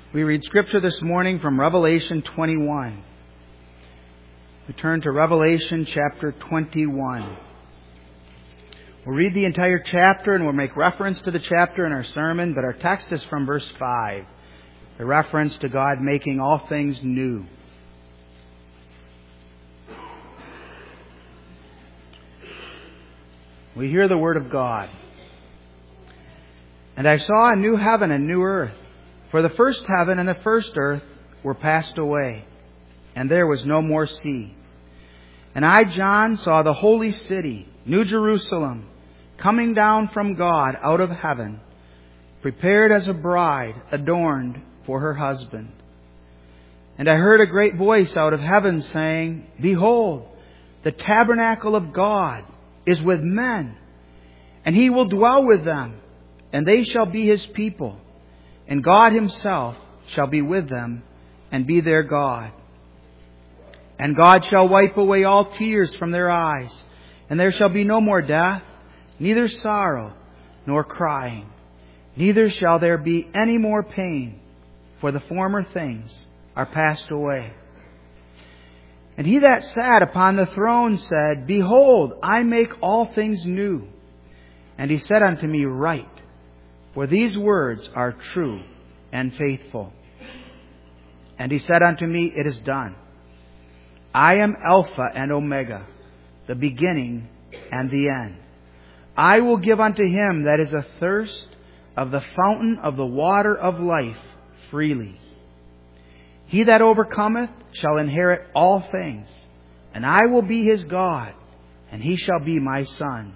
We read Scripture this morning from Revelation 21. We turn to Revelation chapter 21. We'll read the entire chapter and we'll make reference to the chapter in our sermon, but our text is from verse 5, the reference to God making all things new. We hear the word of God. And I saw a new heaven and new earth, for the first heaven and the first earth were passed away, and there was no more sea. And I, John, saw the holy city, New Jerusalem, coming down from God out of heaven, prepared as a bride adorned for her husband. And I heard a great voice out of heaven saying, Behold, the tabernacle of God is with men, and He will dwell with them, and they shall be His people, and God Himself shall be with them, and be their God. And God shall wipe away all tears from their eyes, and there shall be no more death, neither sorrow nor crying, neither shall there be any more pain, for the former things are passed away. And He that sat upon the throne said, Behold, I make all things new. And He said unto me, Write, for these words are true and faithful. And He said unto me, It is done. I am Alpha and Omega, the beginning and the end. I will give unto him that is athirst of the fountain of the water of life freely. He that overcometh shall inherit all things, and I will be his God, and he shall be my son.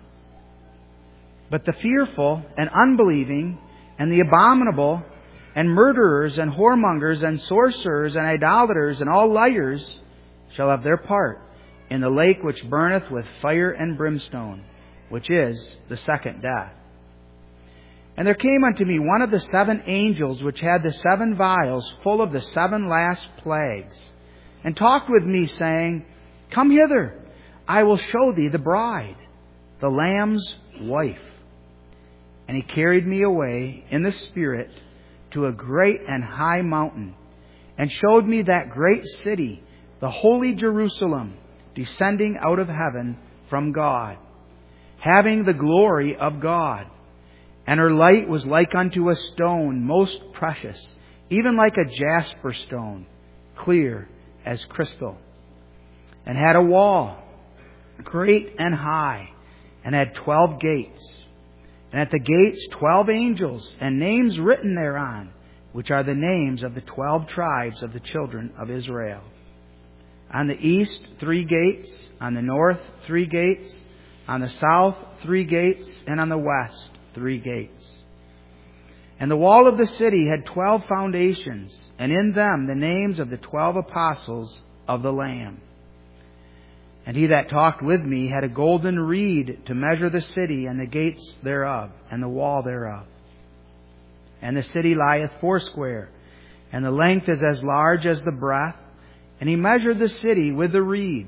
But the fearful and unbelieving, and the abominable, and murderers, and whoremongers, and sorcerers, and idolaters, and all liars shall have their part in the lake which burneth with fire and brimstone, which is the second death. And there came unto me one of the seven angels which had the seven vials full of the seven last plagues, and talked with me, saying, Come hither, I will show thee the bride, the Lamb's wife. And He carried me away in the Spirit to a great and high mountain, and showed me that great city, the holy Jerusalem, descending out of heaven from God, having the glory of God. And her light was like unto a stone most precious, even like a jasper stone, clear as crystal. And had a wall, great and high, and had 12 gates. And at the gates 12 angels, and names written thereon, which are the names of the 12 tribes of the children of Israel. On the east 3 gates, on the north 3 gates, on the south 3 gates, and on the west 3 gates. And the wall of the city had 12 foundations, and in them the names of the 12 apostles of the Lamb. And he that talked with me had a golden reed to measure the city and the gates thereof, and the wall thereof. And the city lieth foursquare, and the length is as large as the breadth. And he measured the city with the reed,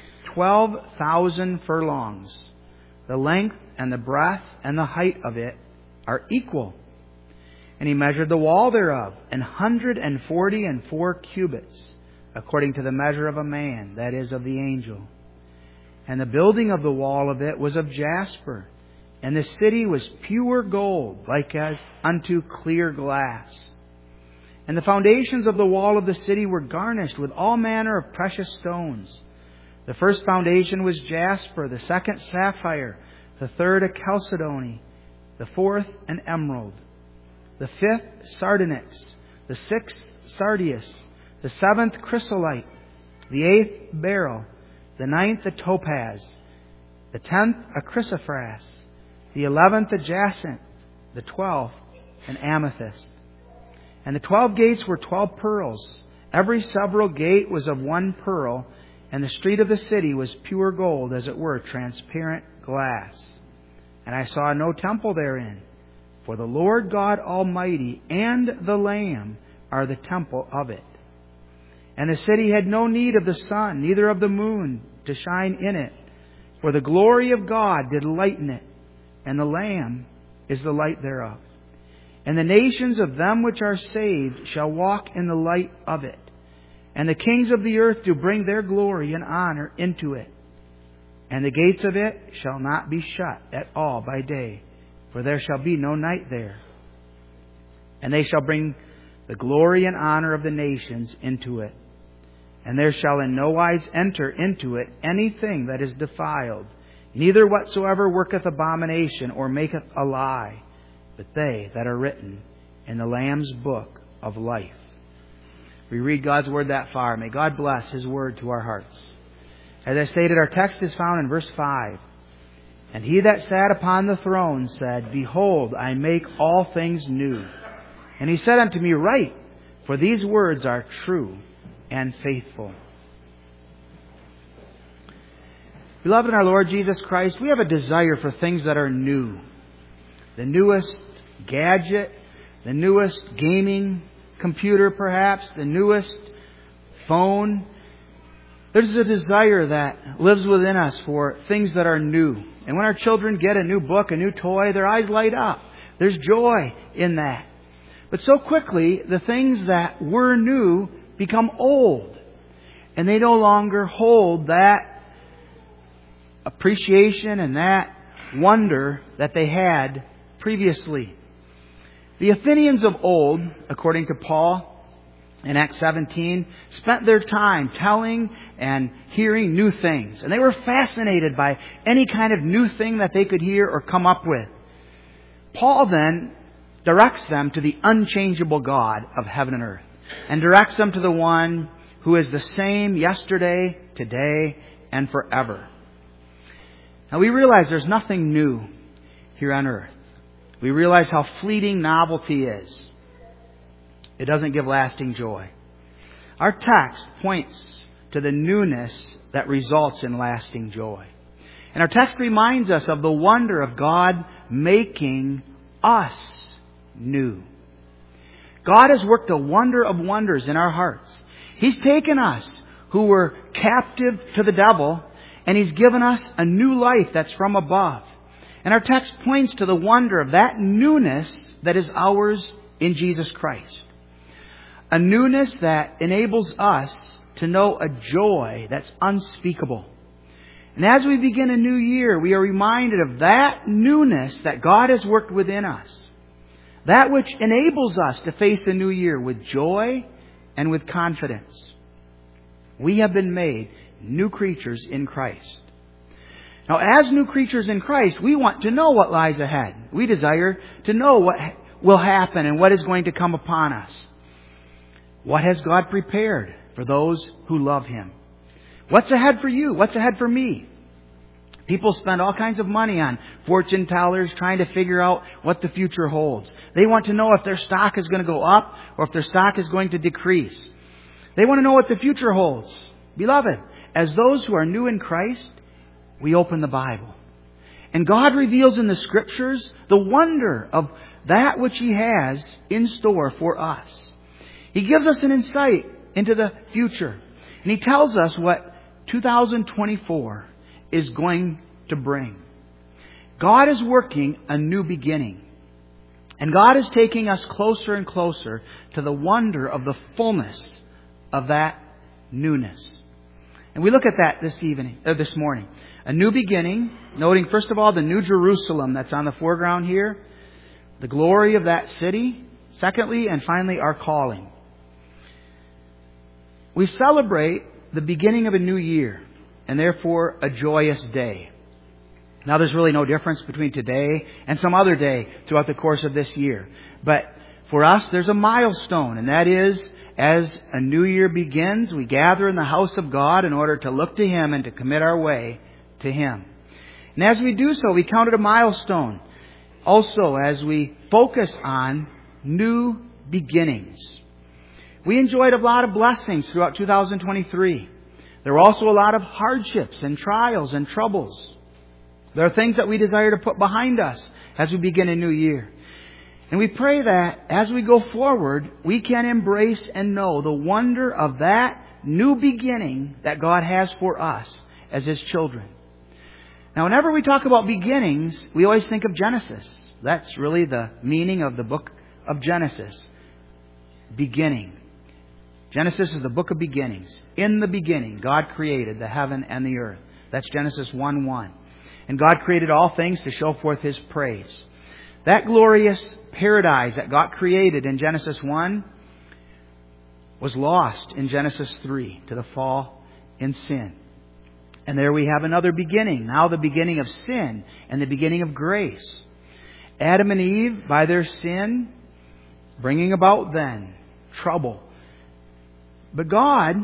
12,000 furlongs. The length and the breadth and the height of it are equal. And he measured the wall thereof, 144 cubits, according to the measure of a man, that is, of the angel. And the building of the wall of it was of jasper, and the city was pure gold, like as unto clear glass. And the foundations of the wall of the city were garnished with all manner of precious stones. The first foundation was jasper, the second sapphire, the third a chalcedony, the fourth an emerald, the fifth sardonyx, the sixth sardius, the seventh chrysolite, the eighth beryl, the ninth a topaz, the 10th a chrysoprase, the 11th a jacinth, the 12th an amethyst. And the 12 gates were 12 pearls. Every several gate was of one pearl, and the street of the city was pure gold, as it were transparent glass. And I saw no temple therein, for the Lord God Almighty and the Lamb are the temple of it. And the city had no need of the sun, neither of the moon, to shine in it, for the glory of God did lighten it, and the Lamb is the light thereof. And the nations of them which are saved shall walk in the light of it. And the kings of the earth do bring their glory and honor into it. And the gates of it shall not be shut at all by day, for there shall be no night there. And they shall bring the glory and honor of the nations into it. And there shall in no wise enter into it anything that is defiled, neither whatsoever worketh abomination or maketh a lie, but they that are written in the Lamb's book of life. We read God's Word that far. May God bless His Word to our hearts. As I stated, our text is found in verse 5. And He that sat upon the throne said, Behold, I make all things new. And He said unto me, Write, for these words are true and faithful. Beloved in our Lord Jesus Christ, we have a desire for things that are new. The newest gadget, the newest gaming computer perhaps, the newest phone. There's a desire that lives within us for things that are new. And when our children get a new book, a new toy, their eyes light up. There's joy in that. But so quickly, the things that were new become old. And they no longer hold that appreciation and that wonder that they had previously. The Athenians of old, according to Paul in Acts 17, spent their time telling and hearing new things. And they were fascinated by any kind of new thing that they could hear or come up with. Paul then directs them to the unchangeable God of heaven and earth, and directs them to the one who is the same yesterday, today, and forever. Now we realize there's nothing new here on earth. We realize how fleeting novelty is. It doesn't give lasting joy. Our text points to the newness that results in lasting joy. And our text reminds us of the wonder of God making us new. God has worked a wonder of wonders in our hearts. He's taken us who were captive to the devil, and He's given us a new life that's from above. And our text points to the wonder of that newness that is ours in Jesus Christ. A newness that enables us to know a joy that's unspeakable. And as we begin a new year, we are reminded of that newness that God has worked within us. That which enables us to face a new year with joy and with confidence. We have been made new creatures in Christ. Now, as new creatures in Christ, we want to know what lies ahead. We desire to know what will happen and what is going to come upon us. What has God prepared for those who love Him? What's ahead for you? What's ahead for me? People spend all kinds of money on fortune tellers trying to figure out what the future holds. They want to know if their stock is going to go up or if their stock is going to decrease. They want to know what the future holds. Beloved, as those who are new in Christ, we open the Bible. And God reveals in the Scriptures the wonder of that which He has in store for us. He gives us an insight into the future. And He tells us what 2024 is going to bring. God is working a new beginning. And God is taking us closer and closer to the wonder of the fullness of that newness. And we look at that this morning. A new beginning, noting first of all the New Jerusalem that's on the foreground here, the glory of that city, secondly and finally our calling. We celebrate the beginning of a new year and therefore a joyous day. Now there's really no difference between today and some other day throughout the course of this year. But for us there's a milestone, and that is as a new year begins, we gather in the house of God in order to look to Him and to commit our way to Him. And as we do so, we count it a milestone. Also, as we focus on new beginnings. We enjoyed a lot of blessings throughout 2023. There were also a lot of hardships and trials and troubles. There are things that we desire to put behind us as we begin a new year. And we pray that as we go forward, we can embrace and know the wonder of that new beginning that God has for us as His children. Now, whenever we talk about beginnings, we always think of Genesis. That's really the meaning of the book of Genesis. Beginning. Genesis is the book of beginnings. In the beginning, God created the heaven and the earth. That's Genesis 1:1. And God created all things to show forth His praise. That glorious paradise that got created in Genesis 1 was lost in Genesis 3 to the fall in sin. And there we have another beginning. Now the beginning of sin and the beginning of grace. Adam and Eve, by their sin, bringing about then trouble. But God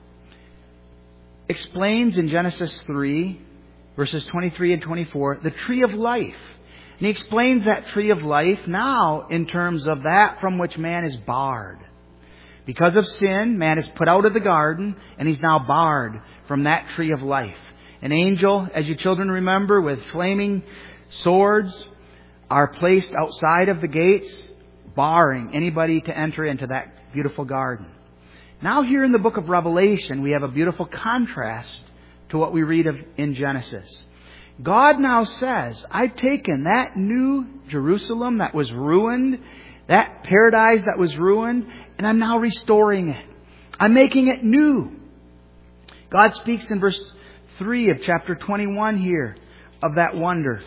explains in Genesis 3, verses 23 and 24, the tree of life. And He explains that tree of life now in terms of that from which man is barred. Because of sin, man is put out of the garden, and he's now barred from that tree of life. An angel, as you children remember, with flaming swords are placed outside of the gates, barring anybody to enter into that beautiful garden. Now here in the book of Revelation, we have a beautiful contrast to what we read of in Genesis. God now says, I've taken that new Jerusalem that was ruined, that paradise that was ruined, and I'm now restoring it. I'm making it new. God speaks in verse 3 of chapter 21 here of that wonder.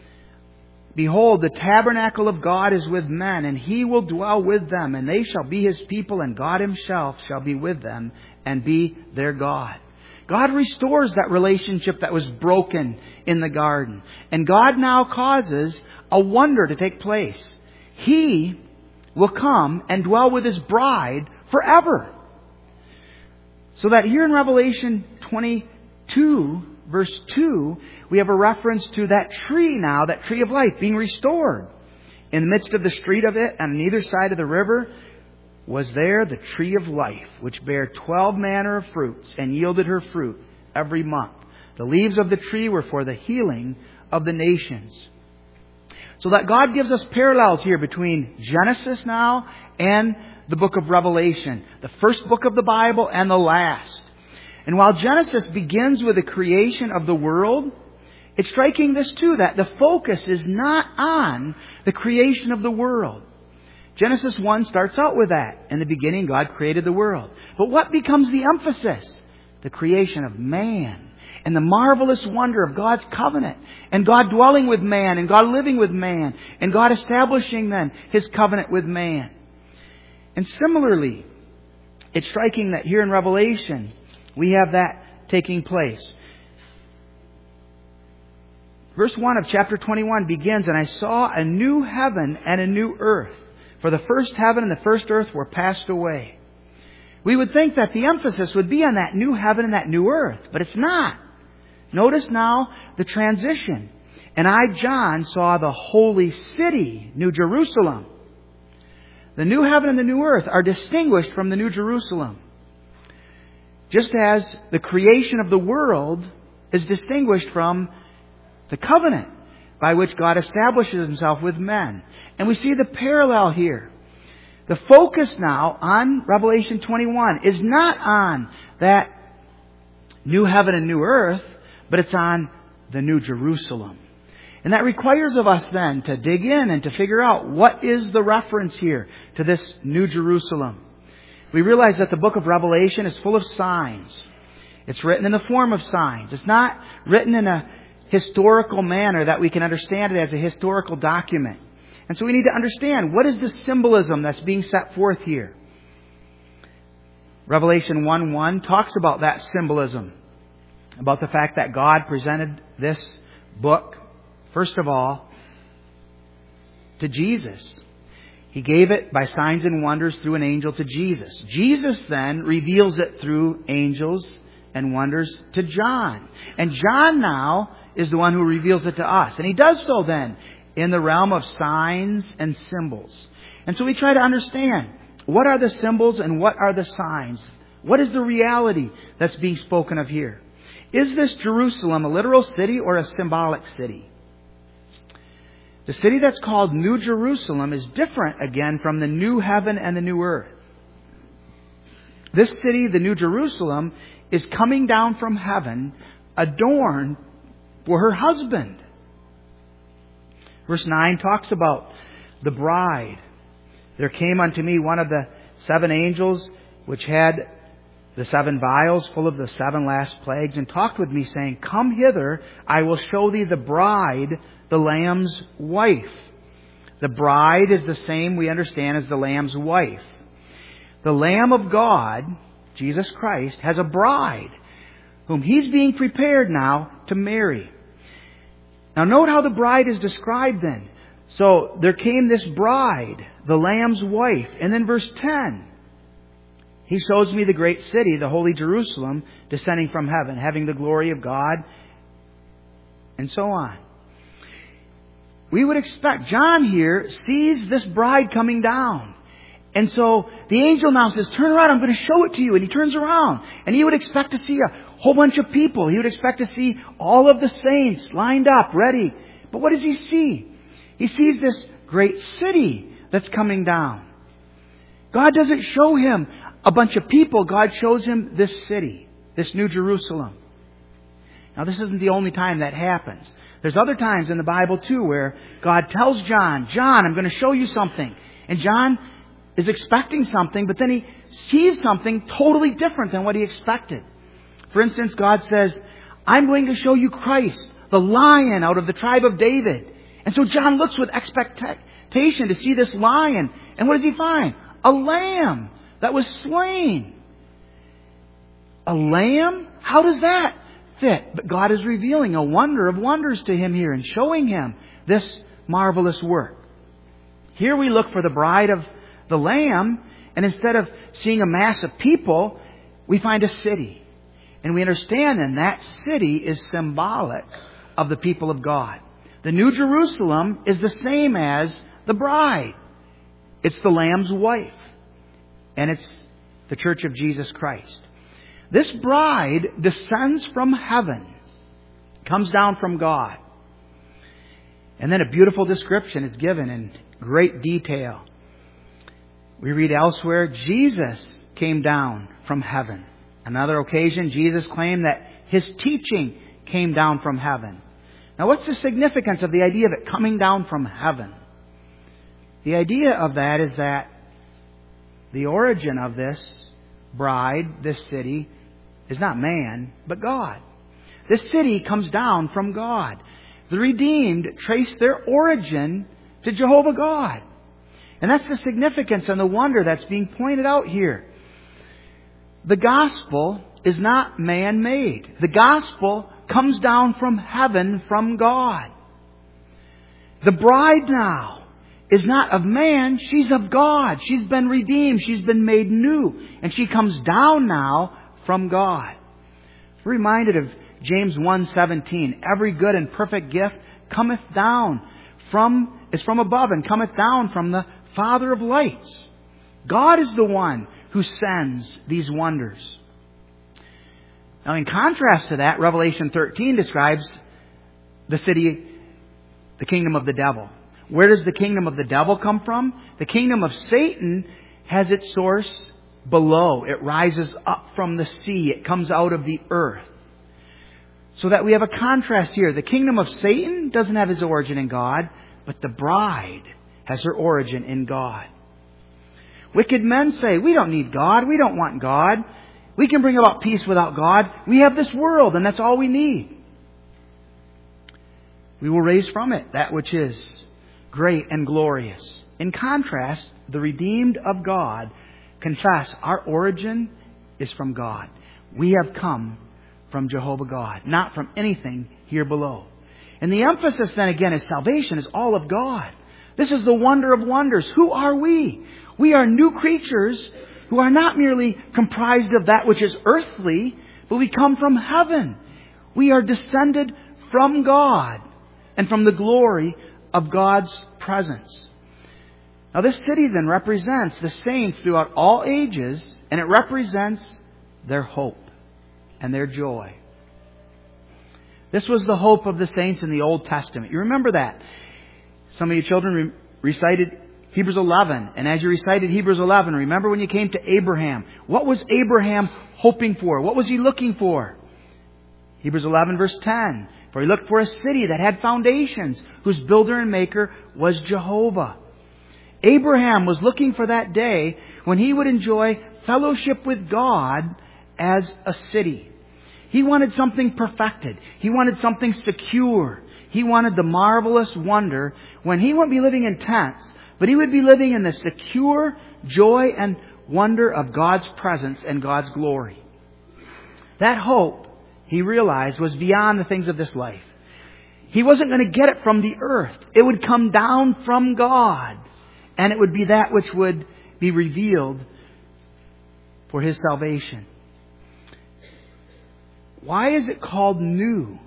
Behold, the tabernacle of God is with men, and He will dwell with them, and they shall be His people, and God Himself shall be with them and be their God. God restores that relationship that was broken in the garden. And God now causes a wonder to take place. He will come and dwell with His bride forever. So that here in Revelation 22, verse 2, we have a reference to that tree now, that tree of life being restored. In the midst of the street of it, and on either side of the river, was there the tree of life, which bare 12 manner of fruits, and yielded her fruit every month. The leaves of the tree were for the healing of the nations. So that God gives us parallels here between Genesis now and the book of Revelation. The first book of the Bible and the last. And while Genesis begins with the creation of the world, it's striking this too, that the focus is not on the creation of the world. Genesis 1 starts out with that. In the beginning, God created the world. But what becomes the emphasis? The creation of man. And the marvelous wonder of God's covenant. And God dwelling with man. And God living with man. And God establishing then His covenant with man. And similarly, it's striking that here in Revelation, we have that taking place. Verse 1 of chapter 21 begins, and I saw a new heaven and a new earth. For the first heaven and the first earth were passed away. We would think that the emphasis would be on that new heaven and that new earth, but it's not. Notice now the transition. And I, John, saw the holy city, New Jerusalem. The new heaven and the new earth are distinguished from the New Jerusalem. Just as the creation of the world is distinguished from the covenant by which God establishes Himself with men. And we see the parallel here. The focus now on Revelation 21 is not on that new heaven and new earth, but it's on the New Jerusalem. And that requires of us then to dig in and to figure out what is the reference here to this New Jerusalem. We realize that the book of Revelation is full of signs. It's written in the form of signs. It's not written in a historical manner that we can understand it as a historical document. And so we need to understand, what is the symbolism that's being set forth here? Revelation 1:1 talks about that symbolism. About the fact that God presented this book, first of all, to Jesus. He gave it by signs and wonders through an angel to Jesus. Jesus then reveals it through angels and wonders to John. And John now is the one who reveals it to us. And he does so then in the realm of signs and symbols. And so we try to understand, what are the symbols and what are the signs? What is the reality that's being spoken of here? Is this Jerusalem a literal city or a symbolic city? The city that's called New Jerusalem is different again from the new heaven and the new earth. This city, the New Jerusalem, is coming down from heaven adorned for her husband. Verse 9 talks about the bride There came unto me one of the 7 angels, which had the 7 vials full of the 7 last plagues, and talked with me, saying, Come hither, I will show thee the bride, the Lamb's wife. The bride is the same, we understand, as the Lamb's wife. The Lamb of God, Jesus Christ, has a bride, whom He's being prepared now to marry. Now note how the bride is described then. So there came this bride, the Lamb's wife. And then verse 10. He shows me the great city, the holy Jerusalem, descending from heaven, having the glory of God, and so on. We would expect, John here sees this bride coming down. And so the angel now says, turn around, I'm going to show it to you. And he turns around. And he would expect to see a whole bunch of people. He would expect to see all of the saints lined up, ready. But what does he see? He sees this great city that's coming down. God doesn't show him a bunch of people. God shows him this city, this New Jerusalem. Now, this isn't the only time that happens. There's other times in the Bible, too, where God tells John, I'm going to show you something. And John is expecting something, but then he sees something totally different than what he expected. For instance, God says, I'm going to show you Christ, the Lion out of the tribe of David. And so John looks with expectation to see this lion. And what does he find? A lamb that was slain. A lamb? How does that fit? But God is revealing a wonder of wonders to him here and showing him this marvelous work. Here we look for the bride of the Lamb, and instead of seeing a mass of people, we find a city. And we understand then that city is symbolic of the people of God. The New Jerusalem is the same as the bride. It's the Lamb's wife. And it's the Church of Jesus Christ. This bride descends from heaven, comes down from God. And then a beautiful description is given in great detail. We read elsewhere, Jesus came down from heaven. Another occasion, Jesus claimed that His teaching came down from heaven. Now, what's the significance of the idea of it coming down from heaven? The idea of that is that the origin of this bride, this city, is not man, but God. This city comes down from God. The redeemed trace their origin to Jehovah God. And that's the significance and the wonder that's being pointed out here. The gospel is not man-made. The gospel comes down from heaven, from God. The bride now is not of man, she's of God. She's been redeemed, she's been made new. And she comes down now from God. We're reminded of James 1:17. Every good and perfect gift cometh down is from above and cometh down from the Father of lights. God is the one who sends these wonders. Now, in contrast to that, Revelation 13 describes the city, the kingdom of the devil. Where does the kingdom of the devil come from? The kingdom of Satan has its source below. It rises up from the sea. It comes out of the earth. So that we have a contrast here. The kingdom of Satan doesn't have his origin in God, but the bride has her origin in God. Wicked men say, we don't need God. We don't want God. We can bring about peace without God. We have this world, and that's all we need. We will raise from it that which is great and glorious. In contrast, the redeemed of God confess our origin is from God. We have come from Jehovah God, not from anything here below. And the emphasis then again is salvation is all of God. This is the wonder of wonders. Who are we? We are new creatures who are not merely comprised of that which is earthly, but we come from heaven. We are descended from God and from the glory of God's presence. Now, this city then represents the saints throughout all ages, and it represents their hope and their joy. This was the hope of the saints in the Old Testament. You remember that. Some of you children recited Hebrews 11. And as you recited Hebrews 11, remember when you came to Abraham. What was Abraham hoping for? What was he looking for? Hebrews 11 verse 10. For he looked for a city that had foundations, whose builder and maker was Jehovah. Abraham was looking for that day when he would enjoy fellowship with God as a city. He wanted something perfected. He wanted something secure. He wanted the marvelous wonder when he wouldn't be living in tents, but he would be living in the secure joy and wonder of God's presence and God's glory. That hope, he realized, was beyond the things of this life. He wasn't going to get it from the earth. It would come down from God, and it would be that which would be revealed for his salvation. Why is it called new?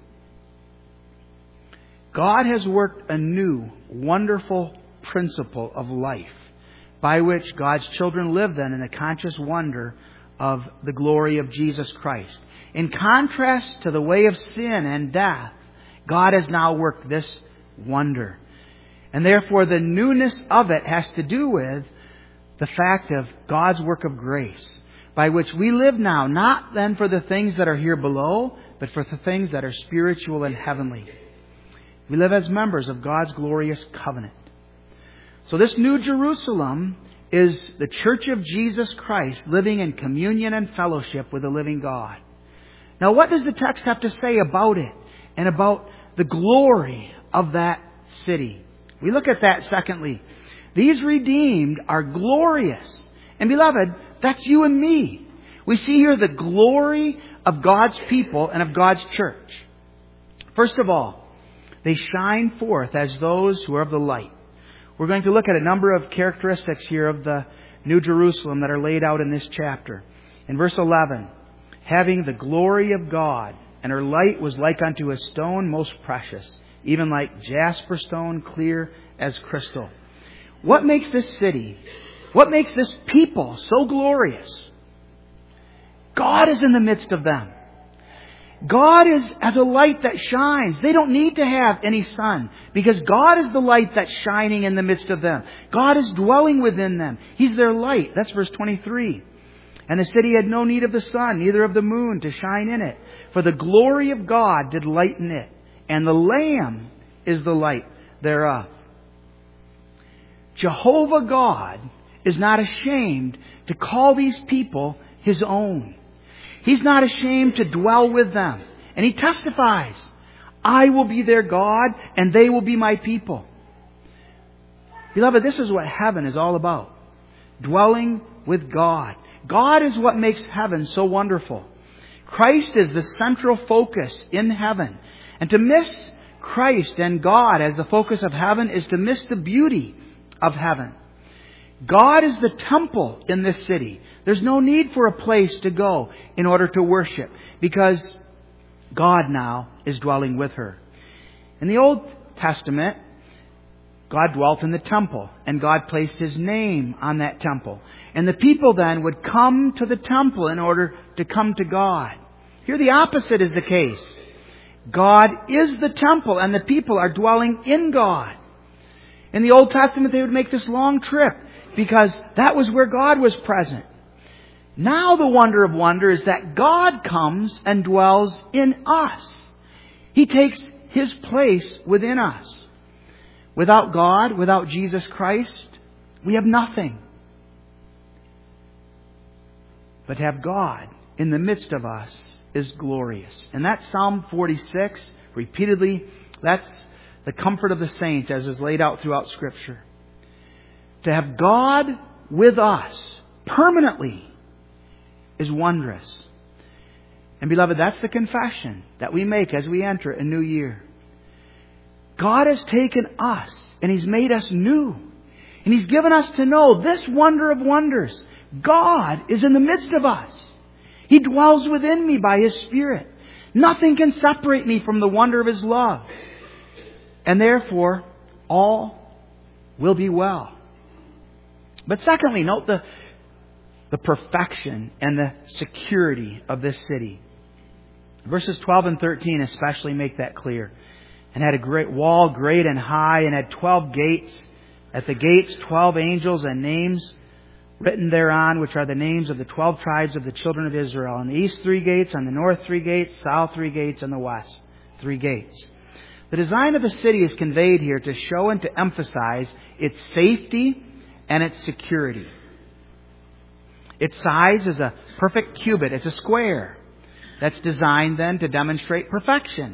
God has worked a new, wonderful principle of life by which God's children live then in the conscious wonder of the glory of Jesus Christ. In contrast to the way of sin and death, God has now worked this wonder. And therefore the newness of it has to do with the fact of God's work of grace, by which we live now, not then for the things that are here below, but for the things that are spiritual and heavenly. We live as members of God's glorious covenant. So this New Jerusalem is the Church of Jesus Christ living in communion and fellowship with the living God. Now, what does the text have to say about it and about the glory of that city? We look at that secondly. These redeemed are glorious. And beloved, that's you and me. We see here the glory of God's people and of God's church. First of all, they shine forth as those who are of the light. We're going to look at a number of characteristics here of the New Jerusalem that are laid out in this chapter. In verse 11, having the glory of God, and her light was like unto a stone most precious, even like jasper stone, clear as crystal. What makes this city, what makes this people so glorious? God is in the midst of them. God is as a light that shines. They don't need to have any sun because God is the light that's shining in the midst of them. God is dwelling within them. He's their light. That's verse 23. And the city had no need of the sun, neither of the moon to shine in it. For the glory of God did lighten it. And the Lamb is the light thereof. Jehovah God is not ashamed to call these people His own. He's not ashamed to dwell with them. And He testifies, I will be their God and they will be my people. Beloved, this is what heaven is all about. Dwelling with God. God is what makes heaven so wonderful. Christ is the central focus in heaven. And to miss Christ and God as the focus of heaven is to miss the beauty of heaven. God is the temple in this city. There's no need for a place to go in order to worship because God now is dwelling with her. In the Old Testament, God dwelt in the temple and God placed His name on that temple. And the people then would come to the temple in order to come to God. Here the opposite is the case. God is the temple and the people are dwelling in God. In the Old Testament, they would make this long trip because that was where God was present. Now the wonder of wonders is that God comes and dwells in us. He takes His place within us. Without God, without Jesus Christ, we have nothing. But to have God in the midst of us is glorious. And that's Psalm 46, repeatedly, that's the comfort of the saints as is laid out throughout Scripture. To have God with us permanently is wondrous. And beloved, that's the confession that we make as we enter a new year. God has taken us and He's made us new. And He's given us to know this wonder of wonders. God is in the midst of us. He dwells within me by His Spirit. Nothing can separate me from the wonder of His love. And therefore, all will be well. But secondly, note the perfection and the security of this city. Verses 12 and 13 especially make that clear. And had a great wall, great and high, and had 12 gates. At the gates, 12 angels and names written thereon, which are the names of the 12 tribes of the children of Israel. On the east 3 gates, on the north 3 gates, south 3 gates, and the west 3 gates. The design of the city is conveyed here to show and to emphasize its safety and its security. Its size is a perfect cubit. It's a square that's designed then to demonstrate perfection.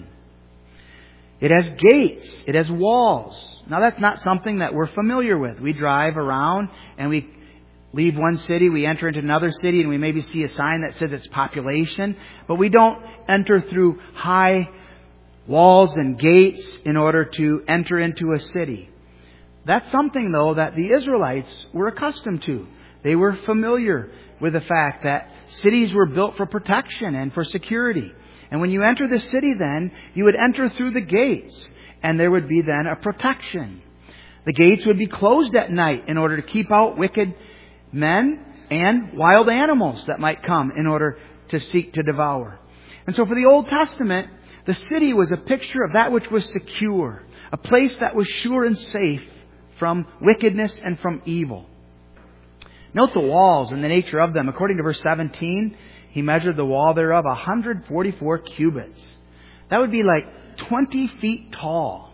It has gates. It has walls. Now that's not something that we're familiar with. We drive around and we leave one city, we enter into another city, and we maybe see a sign that says it's population, but we don't enter through high walls and gates in order to enter into a city. That's something, though, that the Israelites were accustomed to. They were familiar with the fact that cities were built for protection and for security. And when you enter the city then, you would enter through the gates, and there would be then a protection. The gates would be closed at night in order to keep out wicked men and wild animals that might come in order to seek to devour. And so for the Old Testament, the city was a picture of that which was secure, a place that was sure and safe from wickedness and from evil. Note the walls and the nature of them. According to verse 17, he measured the wall thereof 144 cubits. That would be like 20 feet tall.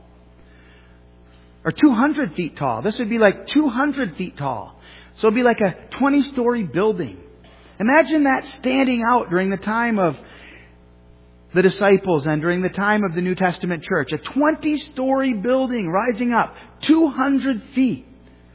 Or 200 feet tall. This would be like 200 feet tall. So it'd be like a 20-story building. Imagine that standing out during the time of the disciples and during the time of the New Testament church. A 20-story building rising up 200 feet.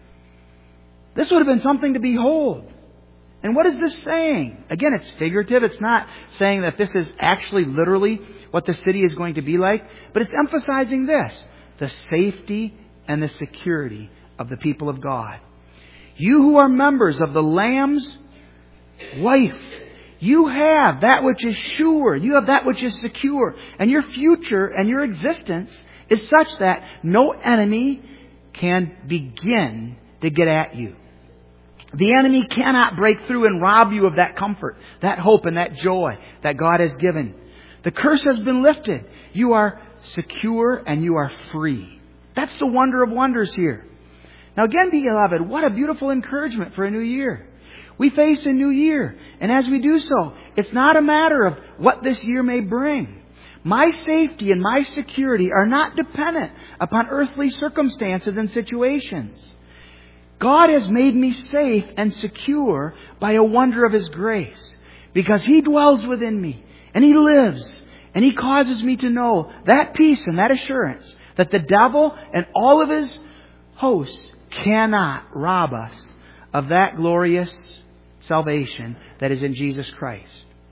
This would have been something to behold. And what is this saying? Again, it's figurative. It's not saying that this is actually literally what the city is going to be like. But it's emphasizing this: the safety and the security of the people of God. You who are members of the Lamb's wife, you have that which is sure. You have that which is secure. And your future and your existence is such that no enemy can begin to get at you. The enemy cannot break through and rob you of that comfort, that hope, and that joy that God has given. The curse has been lifted. You are secure and you are free. That's the wonder of wonders here. Now again, beloved, what a beautiful encouragement for a new year. We face a new year, and as we do so, it's not a matter of what this year may bring. My safety and my security are not dependent upon earthly circumstances and situations. God has made me safe and secure by a wonder of His grace, because He dwells within me, and He lives, and He causes me to know that peace and that assurance that the devil and all of his hosts cannot rob us of that glorious salvation that is in Jesus Christ.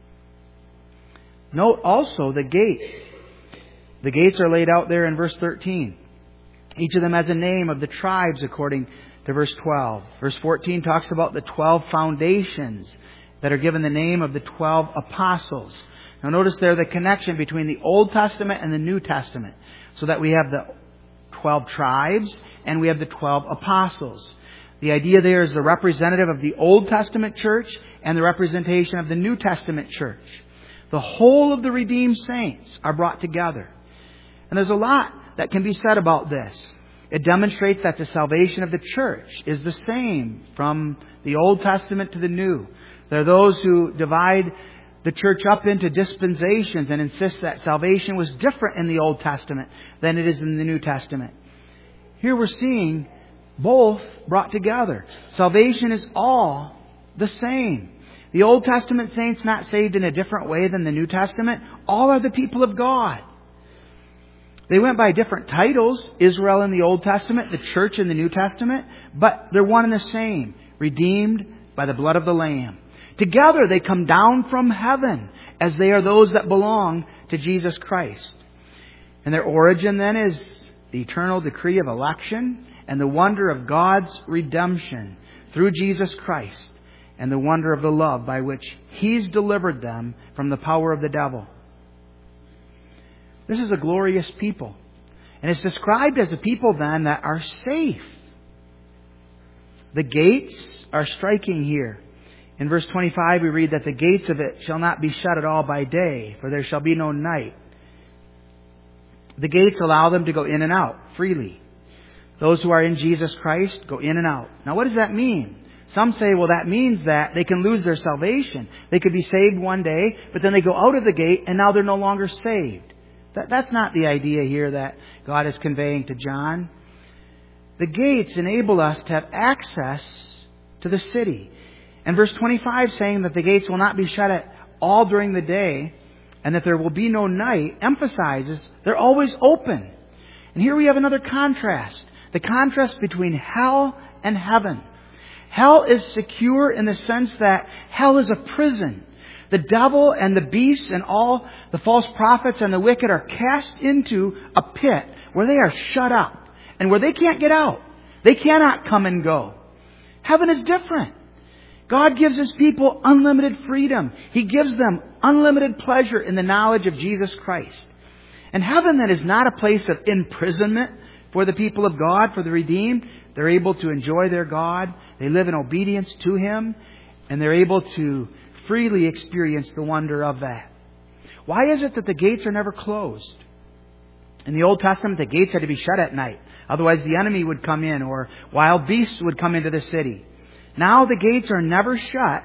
Note also the gate. The gates are laid out there in verse 13. Each of them has a name of the tribes according to verse 12. Verse 14 talks about the 12 foundations that are given the name of the 12 apostles. Now notice there the connection between the Old Testament and the New Testament. So that we have the 12 tribes and we have the 12 apostles. The idea there is the representative of the Old Testament church and the representation of the New Testament church. The whole of the redeemed saints are brought together. And there's a lot that can be said about this. It demonstrates that the salvation of the church is the same from the Old Testament to the New. There are those who divide the church up into dispensations and insist that salvation was different in the Old Testament than it is in the New Testament. Here we're seeing both brought together. Salvation is all the same. The Old Testament saints not saved in a different way than the New Testament. All are the people of God. They went by different titles, Israel in the Old Testament, the church in the New Testament, but they're one and the same, redeemed by the blood of the Lamb. Together they come down from heaven as they are those that belong to Jesus Christ. And their origin then is the eternal decree of election and the wonder of God's redemption through Jesus Christ and the wonder of the love by which He's delivered them from the power of the devil. This is a glorious people. And it's described as a people then that are safe. The gates are striking here. In verse 25 we read that the gates of it shall not be shut at all by day, for there shall be no night. The gates allow them to go in and out freely. Those who are in Jesus Christ go in and out. Now what does that mean? Some say, well, that means that they can lose their salvation. They could be saved one day, but then they go out of the gate and now they're no longer saved. That's not the idea here that God is conveying to John. The gates enable us to have access to the city. And verse 25 saying that the gates will not be shut at all during the day and that there will be no night emphasizes they're always open. And here we have another contrast. The contrast between hell and heaven. Hell is secure in the sense that hell is a prison. The devil and the beasts and all the false prophets and the wicked are cast into a pit where they are shut up and where they can't get out. They cannot come and go. Heaven is different. God gives His people unlimited freedom. He gives them unlimited pleasure in the knowledge of Jesus Christ. And heaven then is not a place of imprisonment for the people of God, for the redeemed. They're able to enjoy their God. They live in obedience to Him. And they're able to freely experience the wonder of that. Why is it that the gates are never closed? In the Old Testament, the gates had to be shut at night. Otherwise the enemy would come in or wild beasts would come into the city. Now the gates are never shut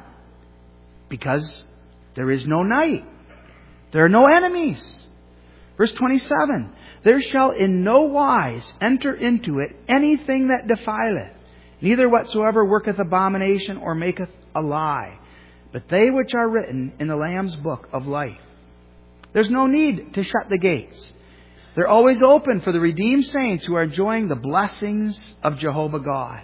because there is no night. There are no enemies. Verse 27, there shall in no wise enter into it anything that defileth, neither whatsoever worketh abomination or maketh a lie, but they which are written in the Lamb's book of life. There's no need to shut the gates. They're always open for the redeemed saints who are enjoying the blessings of Jehovah God.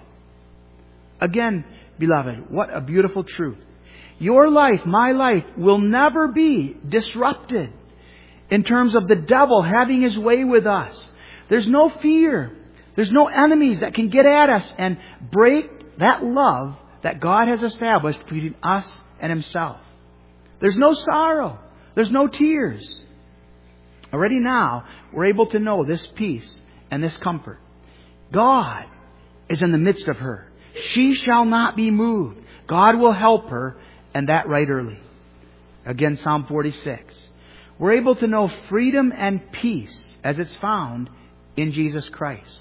Again, beloved, what a beautiful truth. Your life, my life, will never be disrupted in terms of the devil having his way with us. There's no fear. There's no enemies that can get at us and break that love that God has established between us and Himself. There's no sorrow. There's no tears. Already now, we're able to know this peace and this comfort. God is in the midst of her. She shall not be moved. God will help her, and that right early. Again, Psalm 46. We're able to know freedom and peace as it's found in Jesus Christ.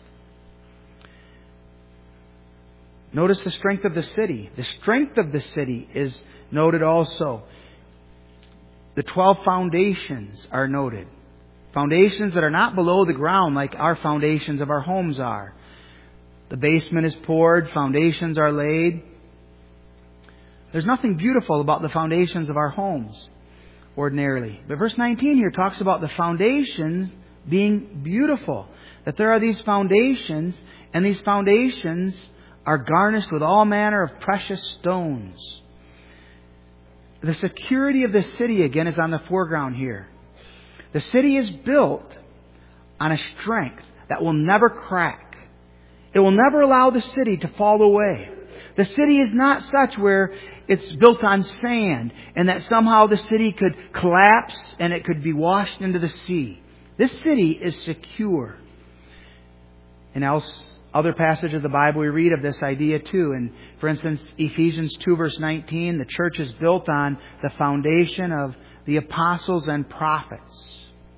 Notice the strength of the city. The strength of the city is noted also. The 12 foundations are noted. Foundations that are not below the ground like our foundations of our homes are. The basement is poured, foundations are laid. There's nothing beautiful about the foundations of our homes ordinarily. But verse 19 here talks about the foundations being beautiful. That there are these foundations, and these foundations are garnished with all manner of precious stones. The security of the city again is on the foreground here. The city is built on a strength that will never crack. It will never allow the city to fall away. The city is not such where it's built on sand and that somehow the city could collapse and it could be washed into the sea. This city is secure. In other passages of the Bible we read of this idea too. And for instance, Ephesians 2 verse 19, the church is built on the foundation of the apostles and prophets.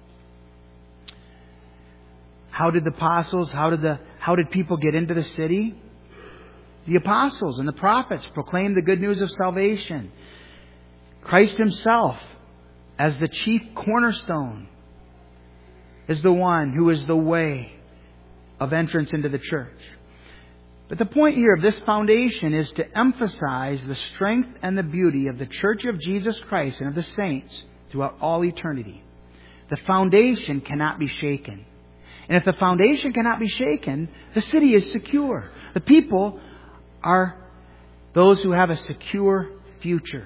How did people get into the city? The apostles and the prophets proclaimed the good news of salvation. Christ Himself, as the chief cornerstone, is the one who is the way of entrance into the church. But the point here of this foundation is to emphasize the strength and the beauty of the church of Jesus Christ and of the saints throughout all eternity. The foundation cannot be shaken. And if the foundation cannot be shaken, the city is secure. The people are those who have a secure future.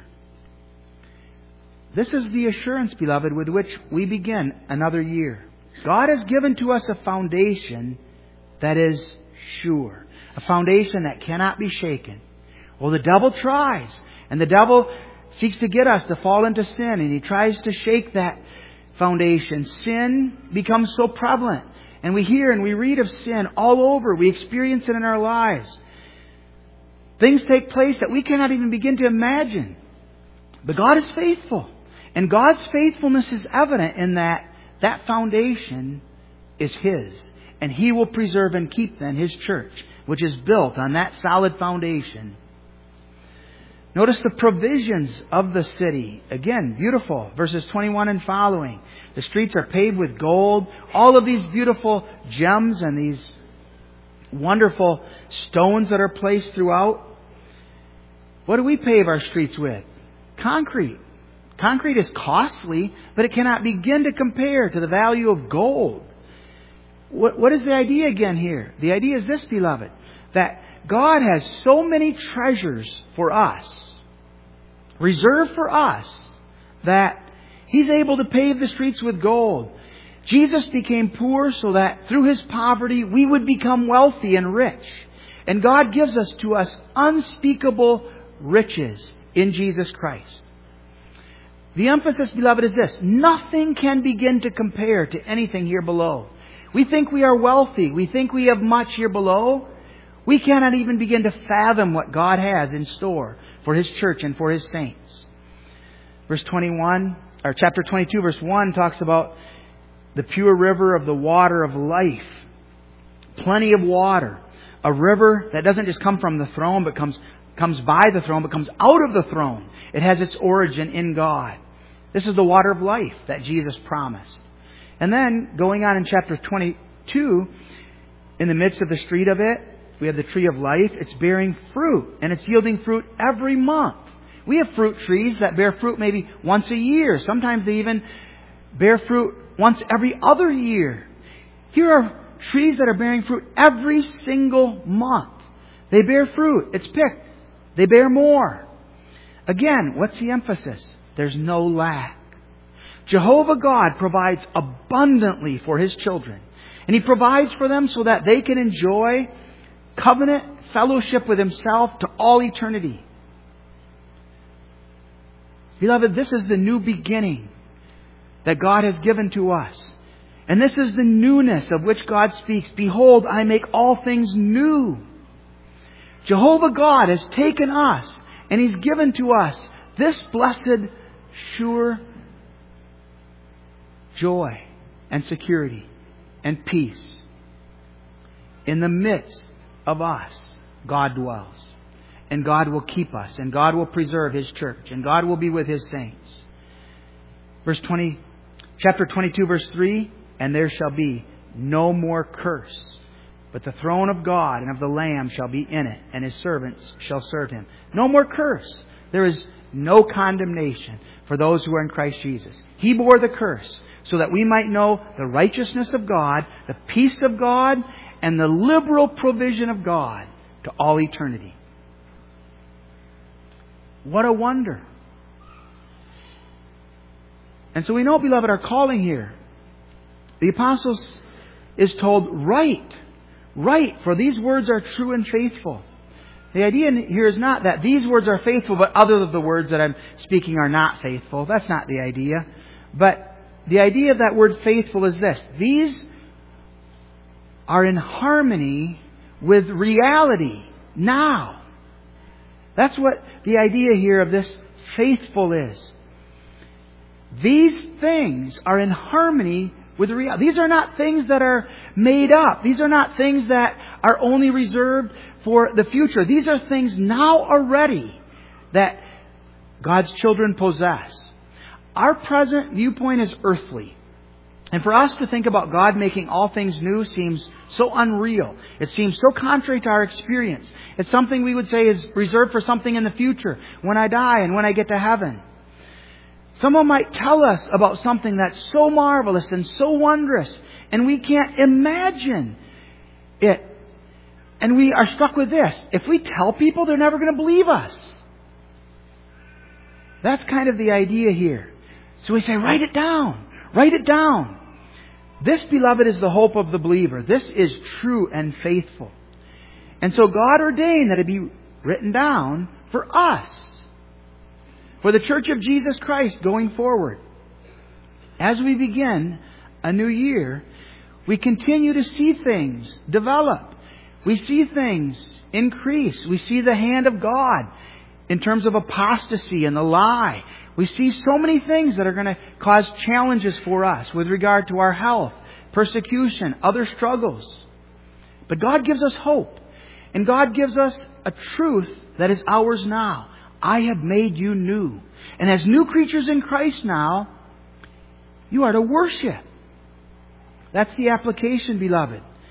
This is the assurance, beloved, with which we begin another year. God has given to us a foundation that is sure. A foundation that cannot be shaken. Well, the devil tries. And the devil seeks to get us to fall into sin. And he tries to shake that foundation. Sin becomes so prevalent. And we hear and we read of sin all over. We experience it in our lives. Things take place that we cannot even begin to imagine. But God is faithful. And God's faithfulness is evident in that foundation is His. And He will preserve and keep then His church, which is built on that solid foundation. Notice the provisions of the city. Again, beautiful. Verses 21 and following. The streets are paved with gold. All of these beautiful gems and these wonderful stones that are placed throughout. What do we pave our streets with? Concrete. Concrete is costly, but it cannot begin to compare to the value of gold. What is the idea again here? The idea is this, beloved, that God has so many treasures for us, reserved for us, that He's able to pave the streets with gold. Jesus became poor so that through His poverty we would become wealthy and rich. And God gives to us unspeakable riches in Jesus Christ. The emphasis, beloved, is this: nothing can begin to compare to anything here below. We think we are wealthy. We think we have much here below. We cannot even begin to fathom what God has in store for His church and for His saints. Chapter 22, verse 1 talks about the pure river of the water of life. Plenty of water. A river that doesn't just come from the throne, but comes by the throne, but comes out of the throne. It has its origin in God. This is the water of life that Jesus promised. And then, going on in chapter 22, in the midst of the street of it, we have the tree of life. It's bearing fruit, and it's yielding fruit every month. We have fruit trees that bear fruit maybe once a year. Sometimes they even bear fruit once every other year. Here are trees that are bearing fruit every single month. They bear fruit. It's picked. They bear more. Again, what's the emphasis? There's no lack. Jehovah God provides abundantly for His children. And He provides for them so that they can enjoy covenant fellowship with Himself to all eternity. Beloved, this is the new beginning that God has given to us. And this is the newness of which God speaks. Behold, I make all things new. Jehovah God has taken us and He's given to us this blessed, sure joy and security and peace. In the midst of us, God dwells. And God will keep us. And God will preserve His church. And God will be with His saints. Chapter 22, verse 3, and there shall be no more curse, but the throne of God and of the Lamb shall be in it, and His servants shall serve Him. No more curse. There is no condemnation for those who are in Christ Jesus. He bore the curse so that we might know the righteousness of God, the peace of God, and the liberal provision of God to all eternity. What a wonder. And so we know, beloved, our calling here. The apostles is told, write, for these words are true and faithful. The idea here is not that these words are faithful, but other of the words that I'm speaking are not faithful. That's not the idea. But the idea of that word faithful is this: these are in harmony with reality now. That's what the idea here of this faithful is. These things are in harmony with reality. These are not things that are made up. These are not things that are only reserved for the future. These are things now already that God's children possess. Our present viewpoint is earthly. And for us to think about God making all things new seems so unreal. It seems so contrary to our experience. It's something we would say is reserved for something in the future, when I die and when I get to heaven. Someone might tell us about something that's so marvelous and so wondrous, and we can't imagine it. And we are struck with this: if we tell people, they're never going to believe us. That's kind of the idea here. So we say, write it down. Write it down. This, beloved, is the hope of the believer. This is true and faithful. And so God ordained that it be written down for us, for the Church of Jesus Christ going forward. As we begin a new year, we continue to see things develop. We see things increase. We see the hand of God in terms of apostasy and the lie. We see so many things that are going to cause challenges for us with regard to our health, persecution, other struggles. But God gives us hope. And God gives us a truth that is ours now. I have made you new. And as new creatures in Christ now, you are to worship. That's the application, beloved.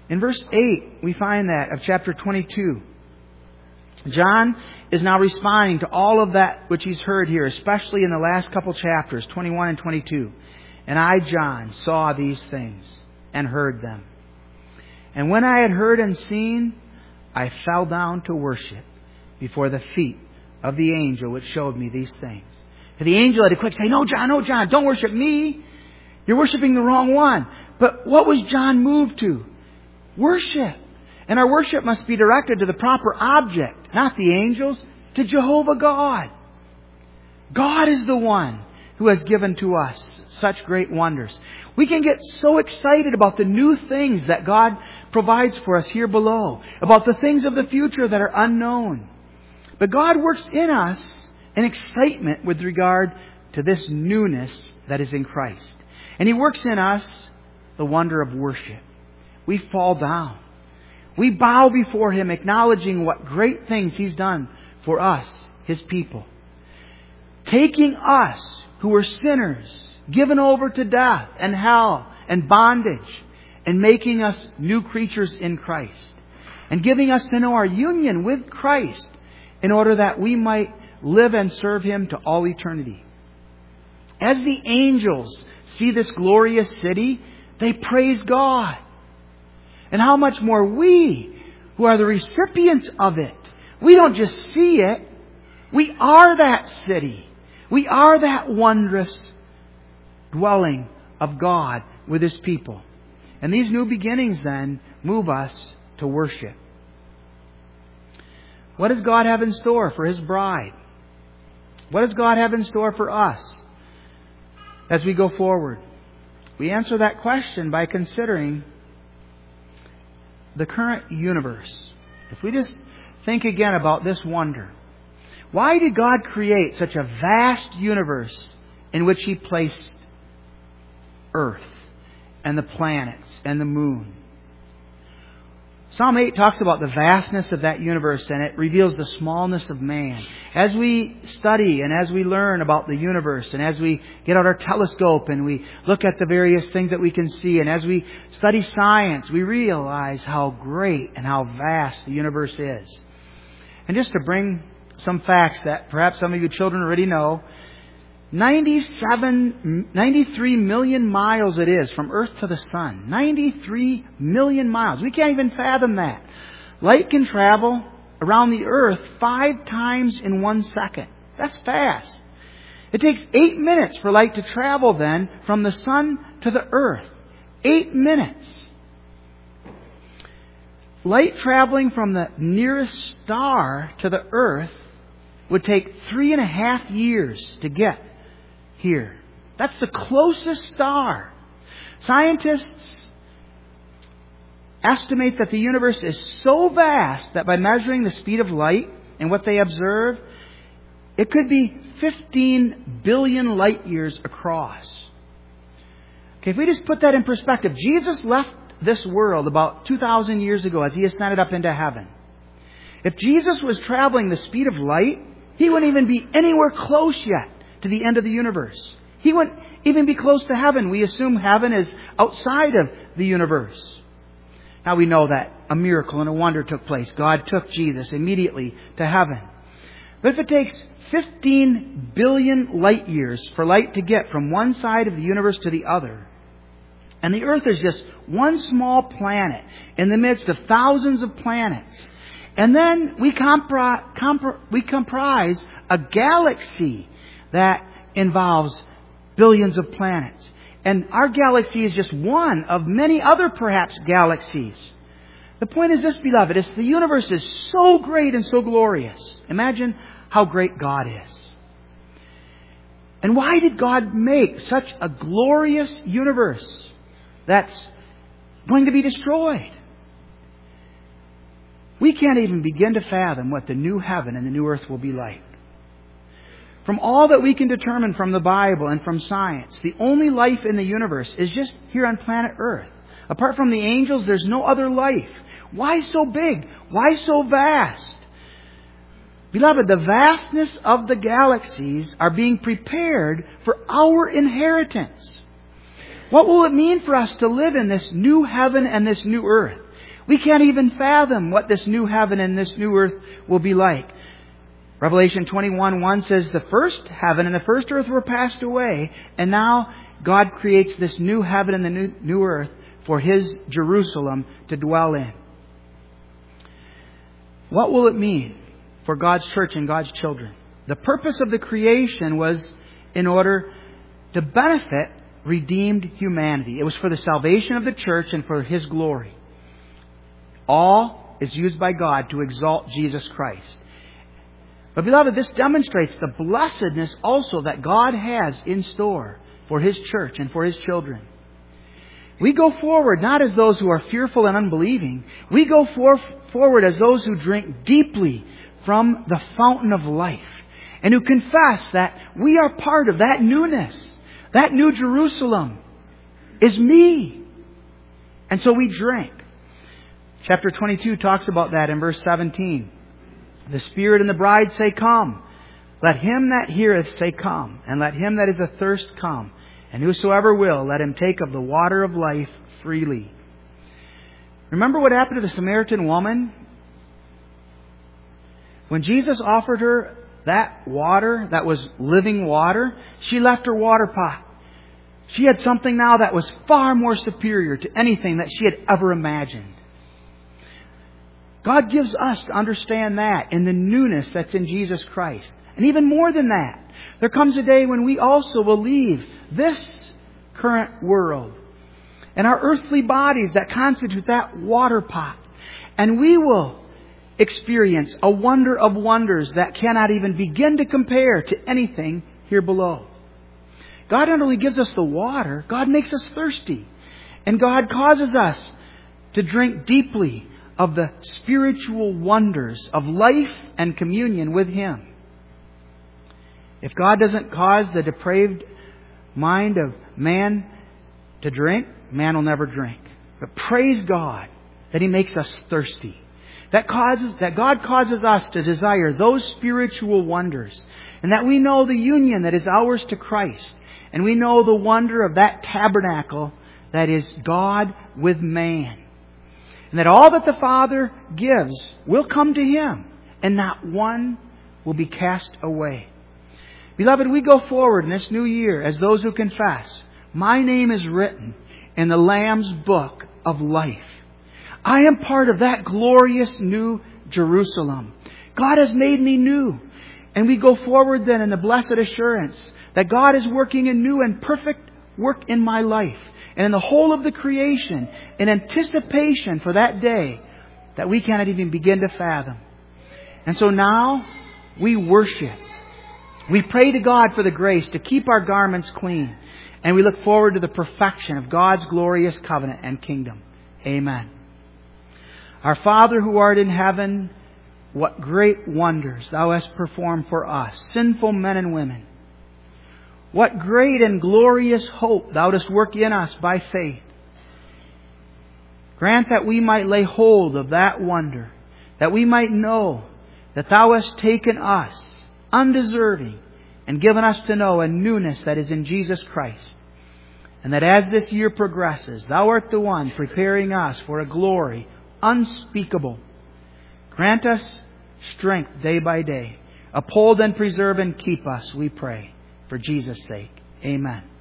In verse 8, we find that of chapter 22. John is now responding to all of that which he's heard here, especially in the last couple chapters, 21 and 22. And I, John, saw these things and heard them. And when I had heard and seen, I fell down to worship before the feet of the angel which showed me these things. And the angel had to quick say, no, John, don't worship me. You're worshiping the wrong one. But what was John moved to? Worship. And our worship must be directed to the proper object, not the angels, to Jehovah God. God is the one who has given to us such great wonders. We can get so excited about the new things that God provides for us here below, about the things of the future that are unknown. But God works in us an excitement with regard to this newness that is in Christ. And He works in us the wonder of worship. We fall down. We bow before Him, acknowledging what great things He's done for us, His people. Taking us, who were sinners, given over to death and hell and bondage, and making us new creatures in Christ. And giving us to know our union with Christ in order that we might live and serve Him to all eternity. As the angels see this glorious city, they praise God. And how much more we, who are the recipients of it, we don't just see it, we are that city. We are that wondrous dwelling of God with His people. And these new beginnings then move us to worship. What does God have in store for His bride? What does God have in store for us as we go forward? We answer that question by considering the current universe. If we just think again about this wonder. Why did God create such a vast universe in which He placed Earth and the planets and the moon? Psalm 8 talks about the vastness of that universe, and it reveals the smallness of man. As we study and as we learn about the universe, and as we get out our telescope and we look at the various things that we can see, and as we study science, we realize how great and how vast the universe is. And just to bring some facts that perhaps some of you children already know, 93 million miles it is from Earth to the Sun. 93 million miles. We can't even fathom that. Light can travel around the Earth 5 times in 1 second. That's fast. It takes 8 minutes for light to travel then from the Sun to the Earth. 8 minutes. Light traveling from the nearest star to the Earth would take 3.5 years to get here. That's the closest star. Scientists estimate that the universe is so vast that by measuring the speed of light and what they observe, it could be 15 billion light years across. Okay, if we just put that in perspective, Jesus left this world about 2,000 years ago as He ascended up into heaven. If Jesus was traveling the speed of light, He wouldn't even be anywhere close yet to the end of the universe. He wouldn't even be close to heaven. We assume heaven is outside of the universe. Now we know that a miracle and a wonder took place. God took Jesus immediately to heaven. But if it takes 15 billion light years for light to get from one side of the universe to the other, and the Earth is just one small planet in the midst of thousands of planets, and then we comprise a galaxy that involves billions of planets. And our galaxy is just one of many other perhaps galaxies. The point is this, beloved, is the universe is so great and so glorious. Imagine how great God is. And why did God make such a glorious universe that's going to be destroyed? We can't even begin to fathom what the new heaven and the new earth will be like. From all that we can determine from the Bible and from science, the only life in the universe is just here on planet Earth. Apart from the angels, there's no other life. Why so big? Why so vast? Beloved, the vastness of the galaxies are being prepared for our inheritance. What will it mean for us to live in this new heaven and this new earth? We can't even fathom what this new heaven and this new earth will be like. Revelation 21:1 says the first heaven and the first earth were passed away, and now God creates this new heaven and the new earth for His Jerusalem to dwell in. What will it mean for God's church and God's children? The purpose of the creation was in order to benefit redeemed humanity. It was for the salvation of the church and for His glory. All is used by God to exalt Jesus Christ. But beloved, this demonstrates the blessedness also that God has in store for His church and for His children. We go forward not as those who are fearful and unbelieving. We go forward as those who drink deeply from the fountain of life and who confess that we are part of that newness. That new Jerusalem is me. And so we drink. Chapter 22 talks about that in verse 17. The Spirit and the bride say, "Come. Let him that heareth say, Come. And let him that is athirst come. And whosoever will, let him take of the water of life freely." Remember what happened to the Samaritan woman? When Jesus offered her that water, that was living water, she left her water pot. She had something now that was far more superior to anything that she had ever imagined. God gives us to understand that in the newness that's in Jesus Christ. And even more than that, there comes a day when we also will leave this current world and our earthly bodies that constitute that water pot. And we will experience a wonder of wonders that cannot even begin to compare to anything here below. God not only gives us the water, God makes us thirsty. And God causes us to drink deeply of the spiritual wonders of life and communion with Him. If God doesn't cause the depraved mind of man to drink, man will never drink. But praise God that He makes us thirsty. That God causes us to desire those spiritual wonders. And that we know the union that is ours to Christ. And we know the wonder of that tabernacle that is God with man. And that all that the Father gives will come to Him. And not one will be cast away. Beloved, we go forward in this new year as those who confess, my name is written in the Lamb's book of life. I am part of that glorious new Jerusalem. God has made me new. And we go forward then in the blessed assurance that God is working a new and perfect work in my life and in the whole of the creation in anticipation for that day that we cannot even begin to fathom. And so now we worship. We pray to God for the grace to keep our garments clean. And we look forward to the perfection of God's glorious covenant and kingdom. Amen. Our Father who art in heaven, what great wonders Thou hast performed for us, sinful men and women. What great and glorious hope Thou dost work in us by faith. Grant that we might lay hold of that wonder, that we might know that Thou hast taken us, undeserving, and given us to know a newness that is in Jesus Christ. And that as this year progresses, Thou art the one preparing us for a glory unspeakable. Grant us strength day by day. Uphold and preserve and keep us, we pray. For Jesus' sake. Amen.